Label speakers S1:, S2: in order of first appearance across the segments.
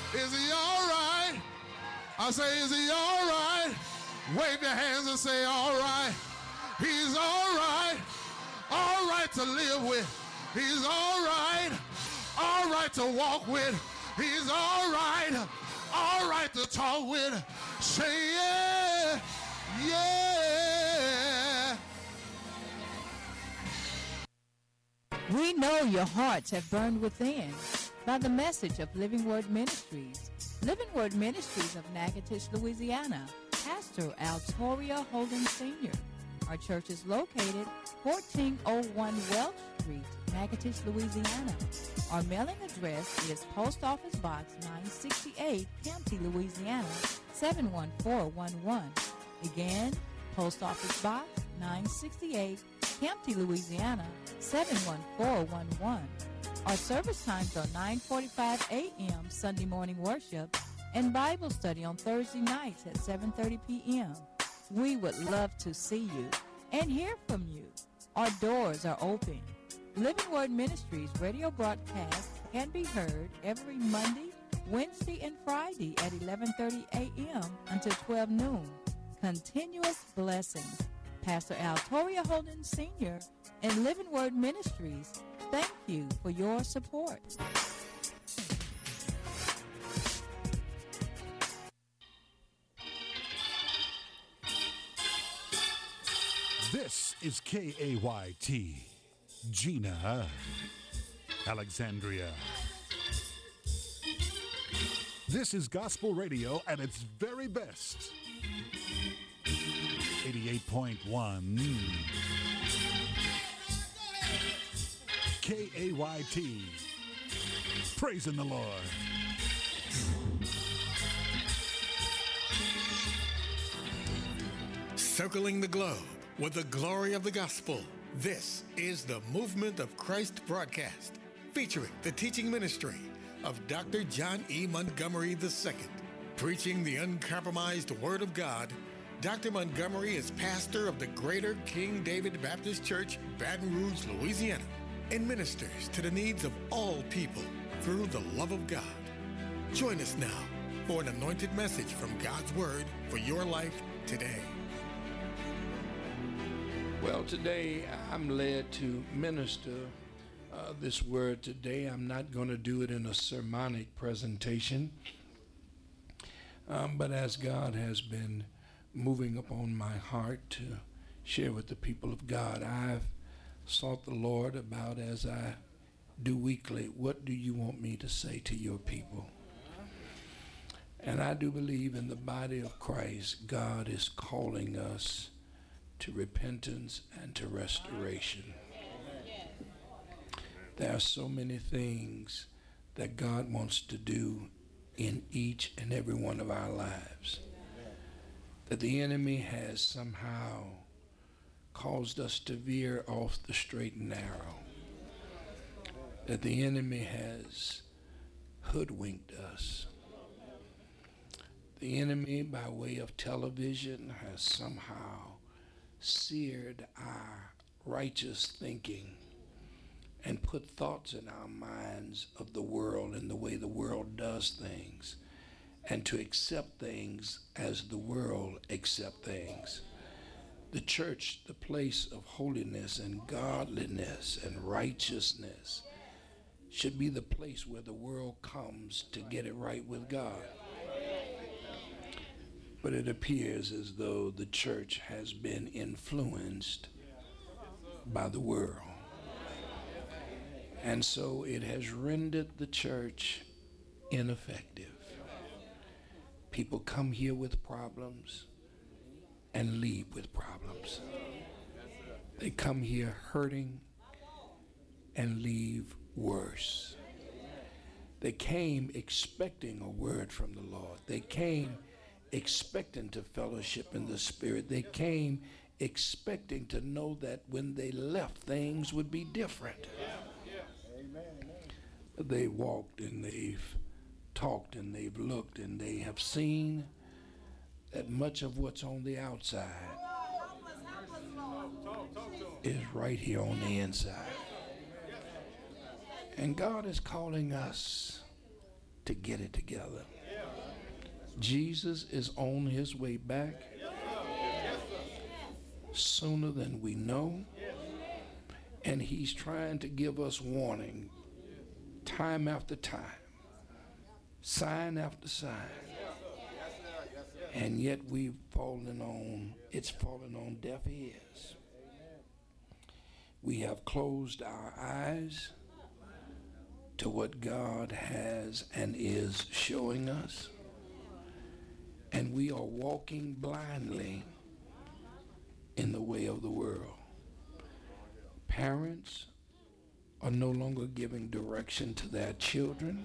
S1: Is he all right? I say, is he all right? Wave your hands and say, all right. He's all right to live with. He's all right to walk with. He's all right to talk with. Say yeah, yeah.
S2: We know your hearts have burned within by the message of Living Word Ministries. Living Word Ministries of Natchitoches, Louisiana. Pastor Altoria Holden Sr. Our church is located 1401 Welch Street, Natchitoches, Louisiana. Our mailing address is Post Office Box 968, Campty, Louisiana 71411. Again, Post Office Box 968, Campty, Louisiana 71411. Our service times are 9:45 a.m. Sunday morning worship and Bible study on Thursday nights at 7:30 p.m. We would love to see you and hear from you. Our doors are open. Living Word Ministries radio broadcast can be heard every Monday, Wednesday, and Friday at 11:30 a.m. until 12 noon. Continuous blessings. Pastor Altoria Holden Sr. and Living Word Ministries, thank you for your support.
S3: This is KAYT, Gina, Alexandria. This is gospel radio at its very best. 88.1 KAYT. Praising the Lord.
S4: Circling the globe with the glory of the gospel. This is the Movement of Christ broadcast, featuring the teaching ministry of Dr. John E. Montgomery II. Preaching the uncompromised Word of God, Dr. Montgomery is pastor of the Greater King David Baptist Church, Baton Rouge, Louisiana, and ministers to the needs of all people through the love of God. Join us now for an anointed message from God's Word for your life today.
S5: Well, today I'm led to minister this word today. I'm not going to do it in a sermonic presentation, but as God has been moving upon my heart to share with the people of God, I've sought the Lord about, as I do weekly, what do you want me to say to your people? And I do believe in the body of Christ, God is calling us to repentance and to restoration. There are so many things that God wants to do in each and every one of our lives, that the enemy has somehow caused us to veer off the straight and narrow, that the enemy has hoodwinked us. The enemy, by way of television, has somehow seared our righteous thinking and put thoughts in our minds of the world and the way the world does things, and to accept things as the world accept things. The church, the place of holiness and godliness and righteousness, should be the place where the world comes to get it right with God. But it appears as though the church has been influenced by the world. And so it has rendered the church ineffective. People come here with problems and leave with problems. They come here hurting and leave worse. They came expecting a word from the Lord. They came expecting to fellowship in the Spirit. They came expecting to know that when they left, things would be different. But they walked and they've talked and they've looked and they have seen that much of what's on the outside is right here on the inside. And God is calling us to get it together. Jesus is on his way back sooner than we know, and he's trying to give us warning time after time, sign after sign, and yet it's fallen on deaf ears. We have closed our eyes to what God has and is showing us, and we are walking blindly in the way of the world. Parents are no longer giving direction to their children.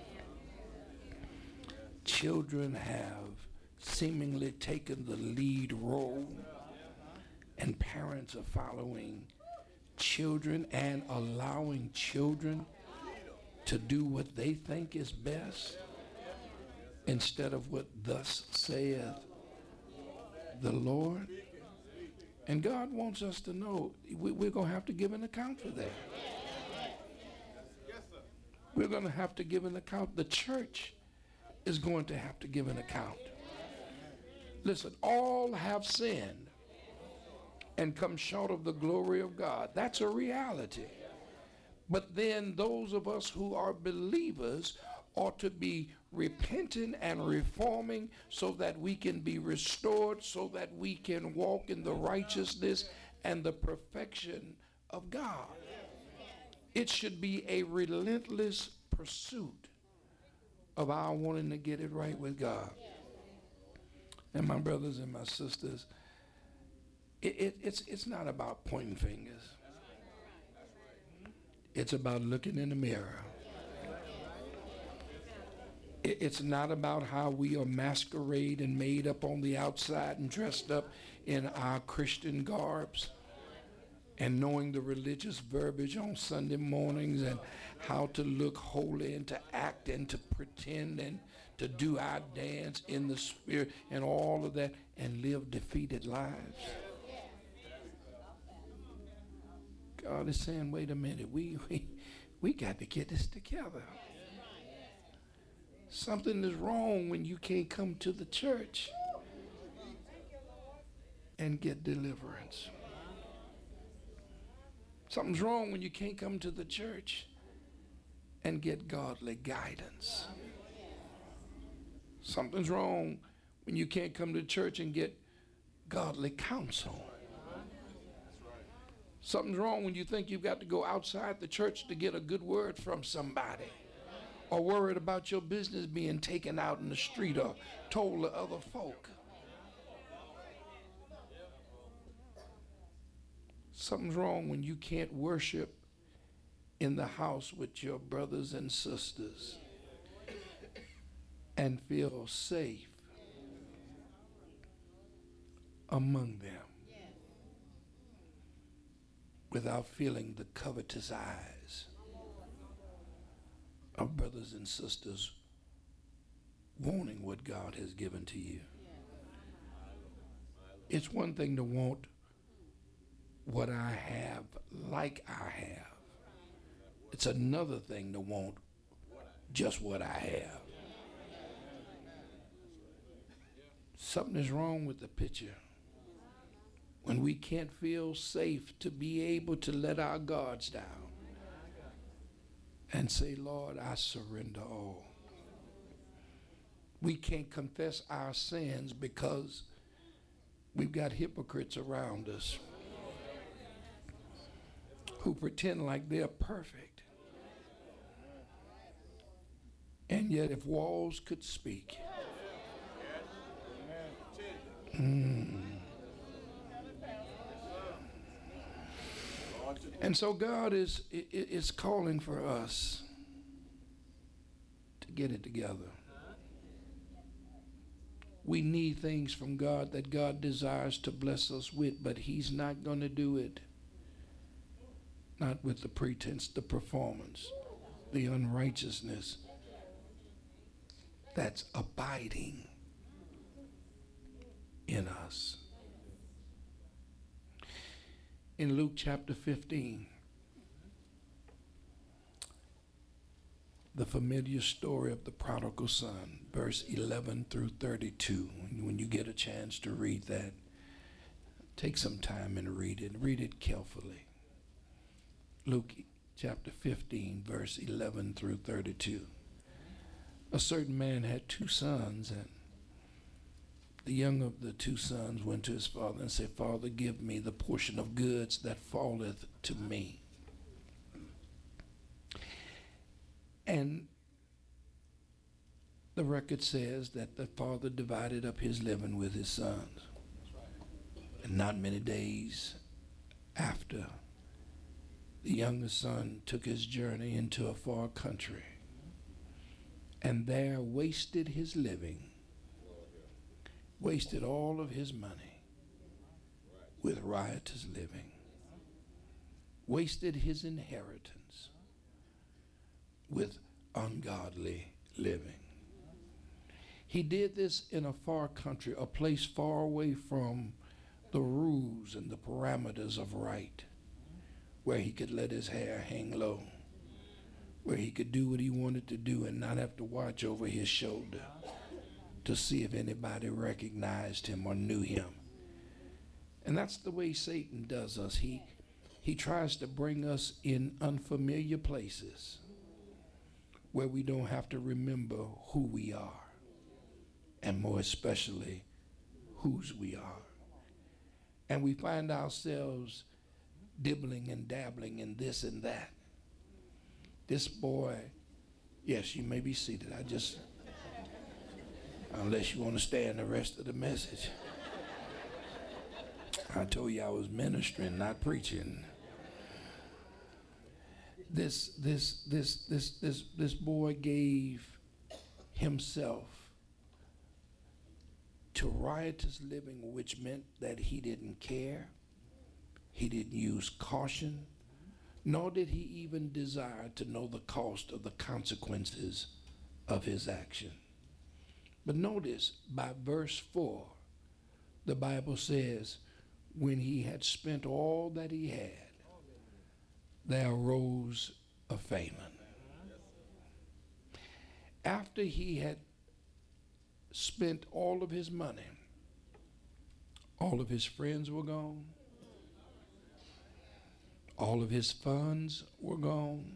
S5: Children have seemingly taken the lead role, and parents are following children and allowing children to do what they think is best instead of what thus saith the Lord. And God wants us to know we're going to have to give an account for that. We're going to have to give an account. The church is going to have to give an account. Listen, all have sinned and come short of the glory of God. That's a reality. But then those of us who are believers ought to be repenting and reforming so that we can be restored, so that we can walk in the righteousness and the perfection of God. It should be a relentless pursuit of our wanting to get it right with God. And my brothers and my sisters, it's not about pointing fingers. It's about looking in the mirror. It's not about how we are masquerade and made up on the outside and dressed up in our Christian garbs and knowing the religious verbiage on Sunday mornings and how to look holy and to act and to pretend and to do our dance in the spirit and all of that and live defeated lives. God is saying, wait a minute, we got to get this together. Something is wrong when you can't come to the church and get deliverance. Something's wrong when you can't come to the church and get godly guidance. Something's wrong when you can't come to church and get godly counsel. Something's wrong when you think you've got to go outside the church to get a good word from somebody, or worried about your business being taken out in the street or told to other folk. Something's wrong when you can't worship in the house with your brothers and sisters and feel safe among them without feeling the covetous eyes of brothers and sisters wanting what God has given to you. It's one thing to want what I have like I have. It's another thing to want just what I have. Something is wrong with the picture when we can't feel safe to be able to let our guards down and say, Lord, I surrender all. We can't confess our sins because we've got hypocrites around us who pretend like they're perfect. And yet if walls could speak, And so God is calling for us to get it together. We need things from God that God desires to bless us with, but he's not going to do it. Not with the pretense, the performance, the unrighteousness that's abiding in us. In Luke chapter 15, the familiar story of the prodigal son, verse 11 through 32. When you get a chance to read that, take some time and read it. Read it carefully. Luke chapter 15, verse 11 through 32. A certain man had two sons, and the young of the two sons went to his father and said, Father, give me the portion of goods that falleth to me. And the record says that the father divided up his living with his sons. And not many days after, the youngest son took his journey into a far country and there wasted his living, wasted all of his money with riotous living, wasted his inheritance with ungodly living. He did this in a far country, a place far away from the rules and the parameters of right, where he could let his hair hang low, where he could do what he wanted to do and not have to watch over his shoulder to see if anybody recognized him or knew him. And that's the way Satan does us. He tries to bring us in unfamiliar places where we don't have to remember who we are, and more especially whose we are. And we find ourselves dibbling and dabbling in this and that. This boy, yes, you may be seated. Unless you want to stay in the rest of the message. I told you I was ministering, not preaching. This boy gave himself to riotous living, which meant that he didn't care, he didn't use caution, nor did he even desire to know the cost of the consequences of his action. But notice by verse 4, the Bible says, when he had spent all that he had, there arose a famine. After he had spent all of his money, all of his friends were gone, all of his funds were gone,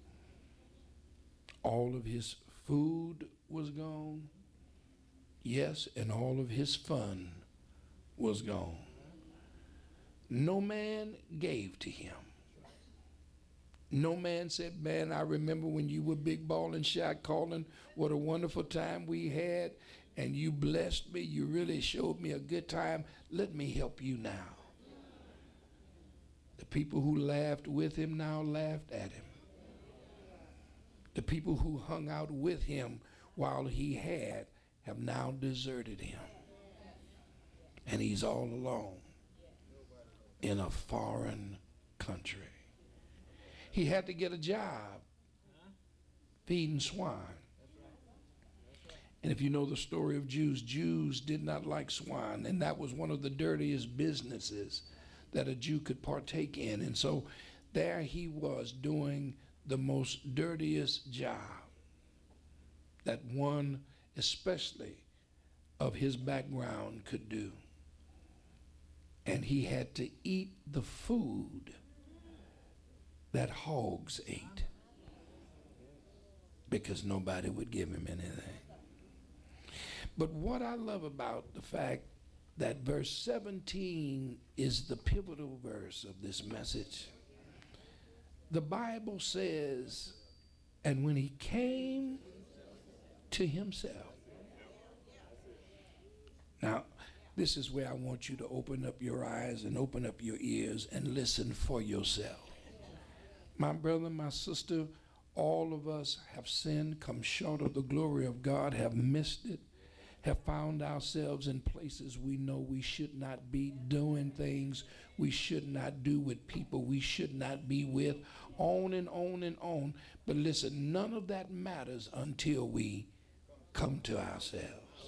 S5: all of his food was gone, yes, and all of his fun was gone. No man gave to him. No man said, man, I remember when you were big ball and shot calling, what a wonderful time we had, and you blessed me, you really showed me a good time. Let me help you now. The people who laughed with him now laughed at him. The people who hung out with him while he had have now deserted him. And he's all alone in a foreign country. He had to get a job feeding swine. And if you know the story of Jews, Jews did not like swine, and that was one of the dirtiest businesses that a Jew could partake in. And so there he was doing the most dirtiest job that one, especially of his background, could do. And he had to eat the food that hogs ate because nobody would give him anything. But what I love about the fact that verse 17 is the pivotal verse of this message, the Bible says, and when he came to himself. Now, this is where I want you to open up your eyes and open up your ears and listen for yourself. My brother, my sister, all of us have sinned, come short of the glory of God, have missed it, have found ourselves in places we know we should not be, doing things we should not do, with people we should not be with, on and on and on. But listen, none of that matters until we come to ourselves.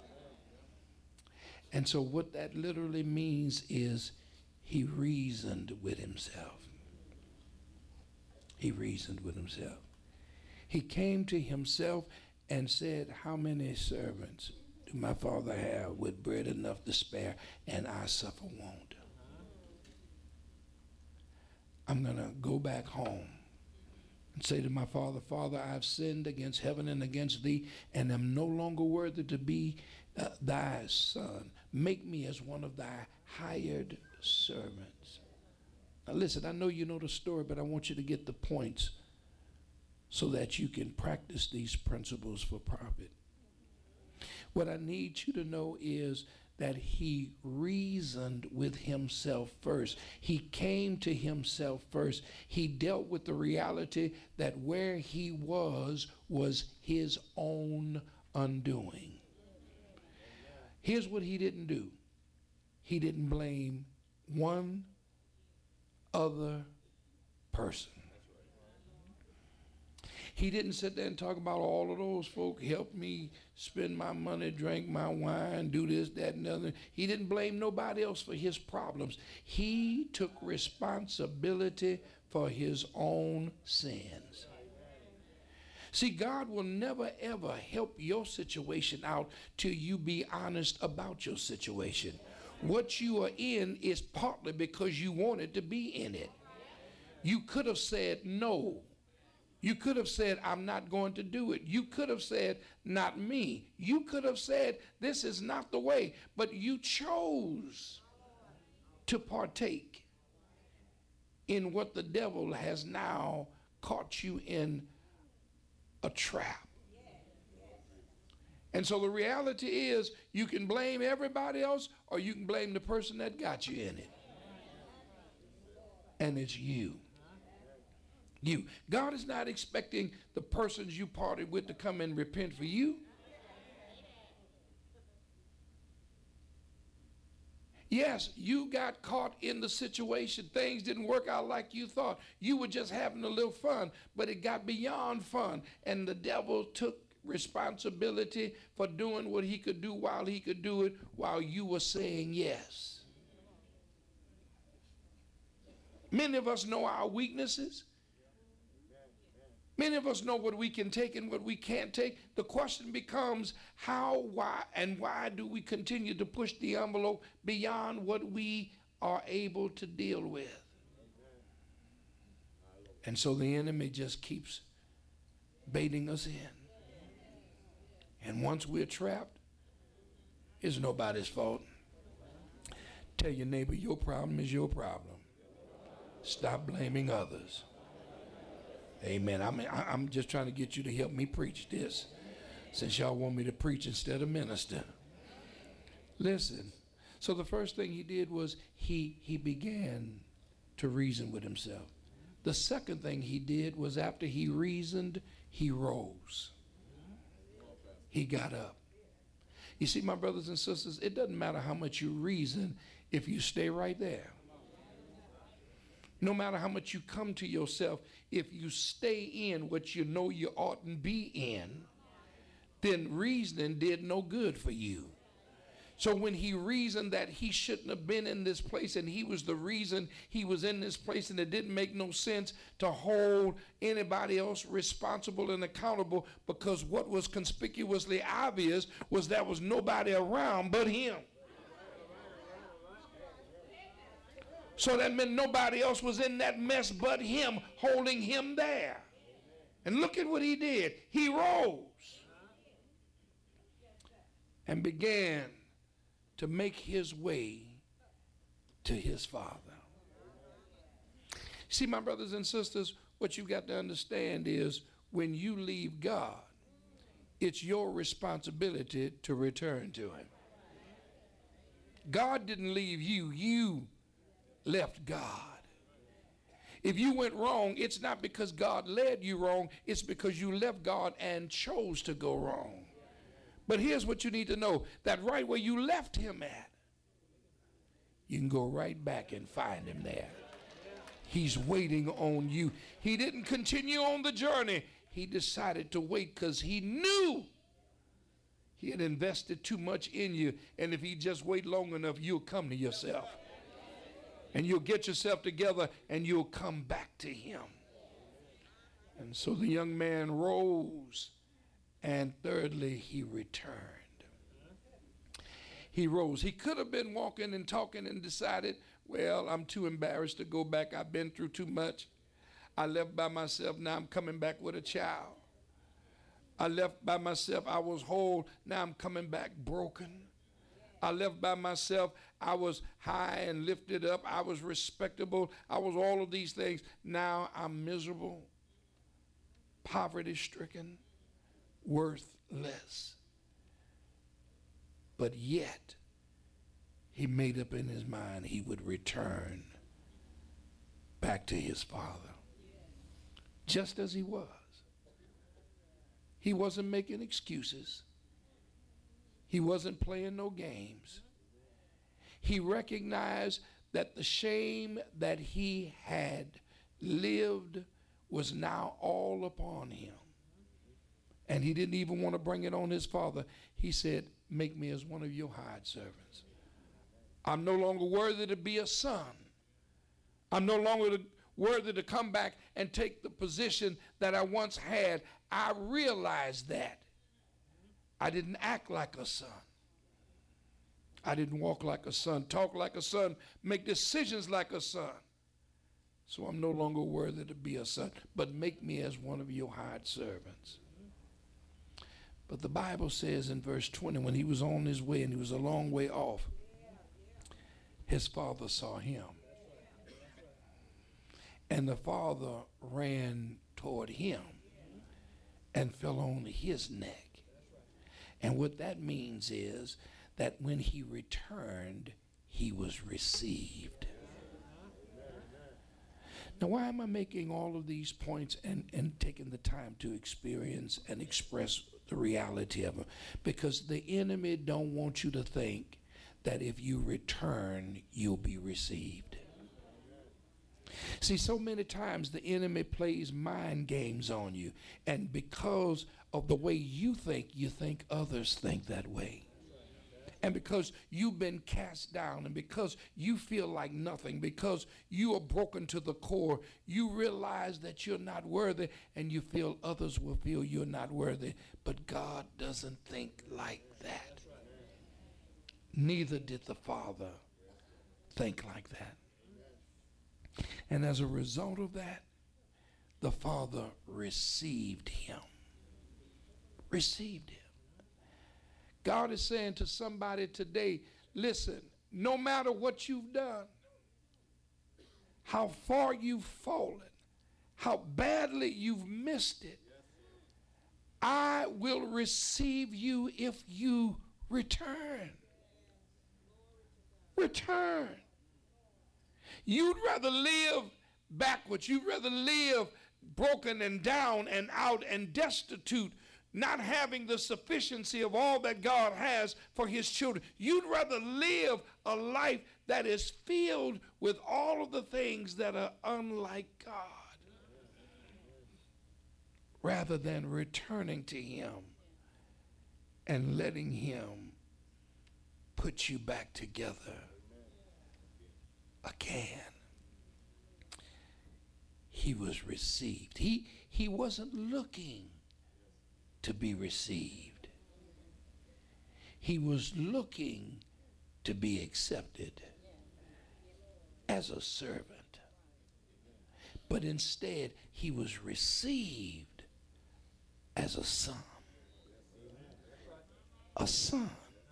S5: And so what that literally means is he reasoned with himself. He reasoned with himself. He came to himself and said, how many servants do my father have with bread enough to spare, and I suffer want? I'm going to go back home and say to my father, Father, I've sinned against heaven and against thee, and am no longer worthy to be thy son. Make me as one of thy hired servants. Now listen, I know you know the story, but I want you to get the points so that you can practice these principles for profit. What I need you to know is that he reasoned with himself first. He came to himself first. He dealt with the reality that where he was his own undoing. Here's what he didn't do. He didn't blame one other person. He didn't sit there and talk about all of those folk helped me spend my money, drink my wine, do this, that, and the other. He didn't blame nobody else for his problems. He took responsibility for his own sins. See, God will never, ever help your situation out till you be honest about your situation. What you are in is partly because you wanted to be in it. You could have said no. You could have said, I'm not going to do it. You could have said, not me. You could have said, this is not the way. But you chose to partake in what the devil has now caught you in a trap. And so the reality is you can blame everybody else or you can blame the person that got you in it. And it's you. You. God is not expecting the persons you partied with to come and repent for you. Yes, you got caught in the situation. Things didn't work out like you thought. You were just having a little fun, but it got beyond fun. And the devil took responsibility for doing what he could do while he could do it while you were saying yes. Many of us know our weaknesses. Many of us know what we can take and what we can't take. The question becomes how, why, and why do we continue to push the envelope beyond what we are able to deal with? And so the enemy just keeps baiting us in. And once we're trapped, it's nobody's fault. Tell your neighbor, your problem is your problem. Stop blaming others. Amen. I'm just trying to get you to help me preach this, since y'all want me to preach instead of minister. Listen. So the first thing he did was he began to reason with himself. The second thing he did was after he reasoned, he rose. He got up. You see, my brothers and sisters, it doesn't matter how much you reason if you stay right there. No matter how much you come to yourself, if you stay in what you know you oughtn't be in, then reasoning did no good for you. So when he reasoned that he shouldn't have been in this place and he was the reason he was in this place, and it didn't make no sense to hold anybody else responsible and accountable, because what was conspicuously obvious was there was nobody around but him. So that meant nobody else was in that mess but him, holding him there. And look at what he did. He rose and began to make his way to his Father. See, my brothers and sisters, what you got to understand is when you leave God, it's your responsibility to return to him. God didn't leave you, you left God. If you went wrong, it's not because God led you wrong, it's because you left God and chose to go wrong. But here's what you need to know, that right where you left him at, you can go right back and find him there. He's waiting on you. He didn't continue on the journey. He decided to wait because he knew he had invested too much in you. And if he just wait long enough, you'll come to yourself. And you'll get yourself together and you'll come back to him. And so the young man rose, and thirdly, he returned. He rose. He could have been walking and talking and decided, well, I'm too embarrassed to go back. I've been through too much. I left by myself. Now I'm coming back with a child. I left by myself. I was whole. Now I'm coming back broken. I left by myself. I was high and lifted up. I was respectable. I was all of these things. Now I'm miserable, poverty-stricken, worthless. But yet, he made up in his mind he would return back to his father, just as he was. He wasn't making excuses. He wasn't playing no games. He recognized that the shame that he had lived was now all upon him. And he didn't even want to bring it on his father. He said, make me as one of your hired servants. I'm no longer worthy to be a son. I'm no longer worthy to come back and take the position that I once had. I realized that. I didn't act like a son. I didn't walk like a son, talk like a son, make decisions like a son. So I'm no longer worthy to be a son, but make me as one of your hired servants. But the Bible says in verse 20, when he was on his way and he was a long way off, his father saw him. And the father ran toward him and fell on his neck. And what that means is that when he returned, he was received. Now, why am I making all of these points and taking the time to experience and express the reality of them? Because the enemy don't want you to think that if you return, you'll be received. See, so many times the enemy plays mind games on you, and because of the way you think others think that way. And because you've been cast down, and because you feel like nothing, because you are broken to the core, you realize that you're not worthy, and you feel others will feel you're not worthy. But God doesn't think like that. Neither did the Father think like that. And as a result of that, the Father received him. Received him. God is saying to somebody today, listen, no matter what you've done, how far you've fallen, how badly you've missed it, I will receive you if you return. Return. You'd rather live backwards. You'd rather live broken and down and out and destitute, not having the sufficiency of all that God has for his children. You'd rather live a life that is filled with all of the things that are unlike God, rather than returning to him and letting him put you back together again. He was received. He wasn't looking to be received. He was looking to be accepted as a servant. But instead, he was received as a son. A son.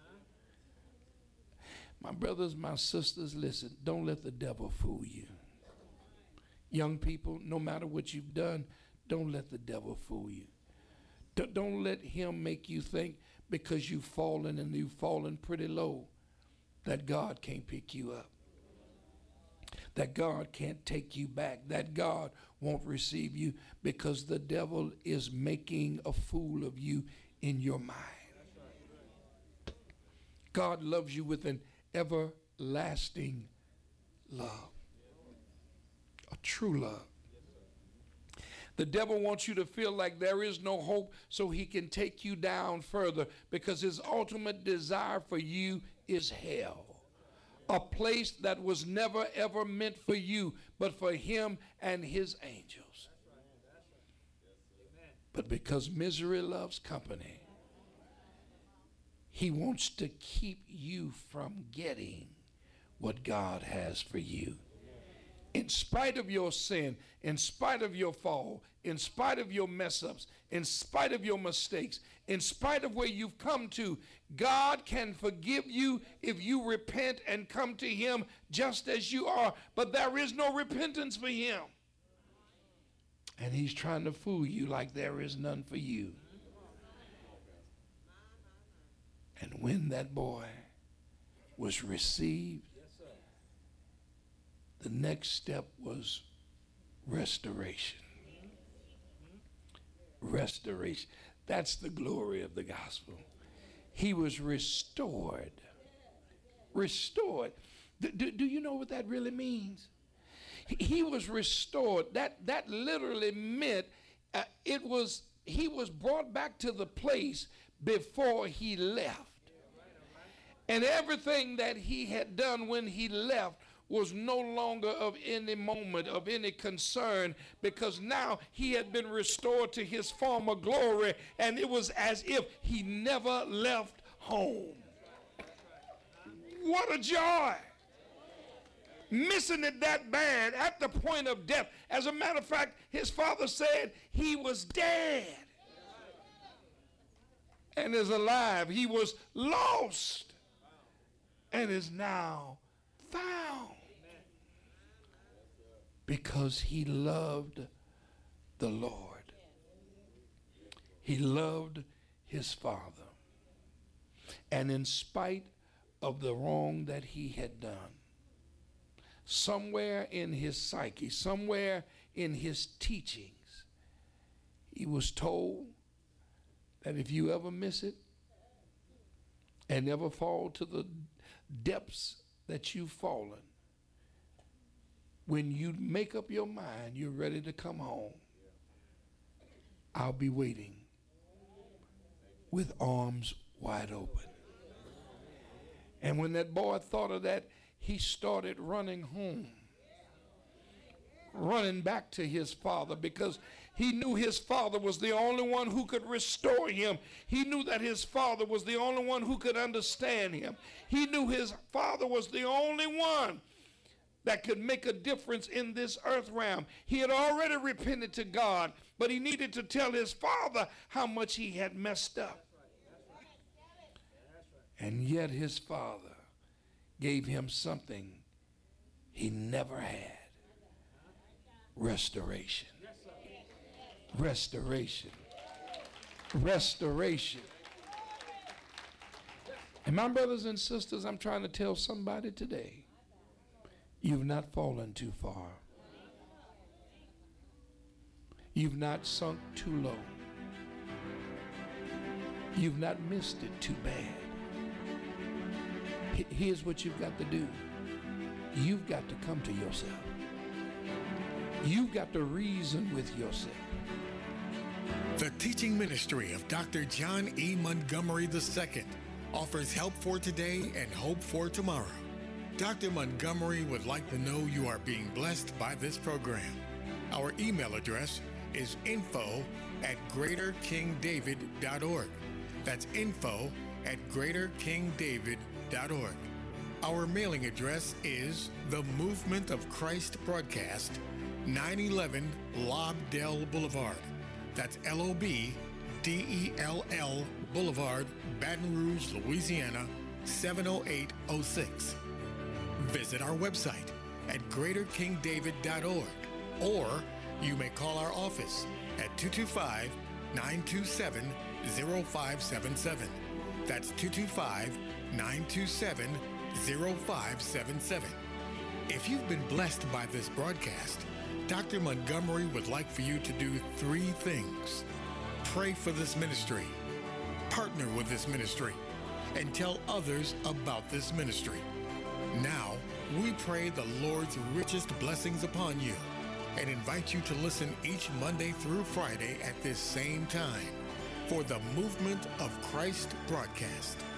S5: My brothers, my sisters, listen, don't let the devil fool you. Young people, no matter what you've done, don't let the devil fool you. Don't let him make you think because you've fallen and you've fallen pretty low that God can't pick you up, that God can't take you back, that God won't receive you, because the devil is making a fool of you in your mind. God loves you with an everlasting love, a true love. The devil wants you to feel like there is no hope so he can take you down further, because his ultimate desire for you is hell, a place that was never ever meant for you but for him and his angels. But because misery loves company, he wants to keep you from getting what God has for you. In spite of your sin, in spite of your fall, in spite of your mess ups, in spite of your mistakes, in spite of where you've come to, God can forgive you if you repent and come to him just as you are. But there is no repentance for him. And he's trying to fool you like there is none for you. And when that boy was received, the next step was restoration. Restoration. That's the glory of the gospel. He was restored. Restored. Do you know what that really means? He was restored. That literally meant he was brought back to the place before he left. And everything that he had done when he left was no longer of any moment, of any concern, because now he had been restored to his former glory, and it was as if he never left home. What a joy. Missing it that bad at the point of death. As a matter of fact, his father said he was dead and is alive. He was lost and is now found, because he loved the Lord. He loved his father. And in spite of the wrong that he had done, somewhere in his psyche, somewhere in his teachings, he was told that if you ever miss it and ever fall to the depths that you've fallen, when you make up your mind you're ready to come home, I'll be waiting with arms wide open. And when that boy thought of that, he started running home, running back to his father, because he knew his father was the only one who could restore him. He knew that his father was the only one who could understand him. He knew his father was the only one that could make a difference in this earth realm. He had already repented to God, but he needed to tell his father how much he had messed up. And yet his father gave him something he never had. Restoration. Restoration. Restoration. And my brothers and sisters, I'm trying to tell somebody today, you've not fallen too far. You've not sunk too low. You've not missed it too bad. Here's what you've got to do. You've got to come to yourself. You've got to reason with yourself.
S4: The teaching ministry of Dr. John E. Montgomery II offers help for today and hope for tomorrow. Dr. Montgomery would like to know you are being blessed by this program. Our email address is info@greaterkingdavid.org. That's info@greaterkingdavid.org. Our mailing address is The Movement of Christ Broadcast, 911 Lobdell Boulevard. That's LOBDELL Boulevard, Baton Rouge, Louisiana, 70806. Visit our website at greaterkingdavid.org, or you may call our office at 225-927-0577. That's 225-927-0577. If you've been blessed by this broadcast, Dr. Montgomery would like for you to do 3 things. Pray for this ministry, partner with this ministry, and tell others about this ministry. Now, we pray the Lord's richest blessings upon you and invite you to listen each Monday through Friday at this same time for the Movement of Christ broadcast.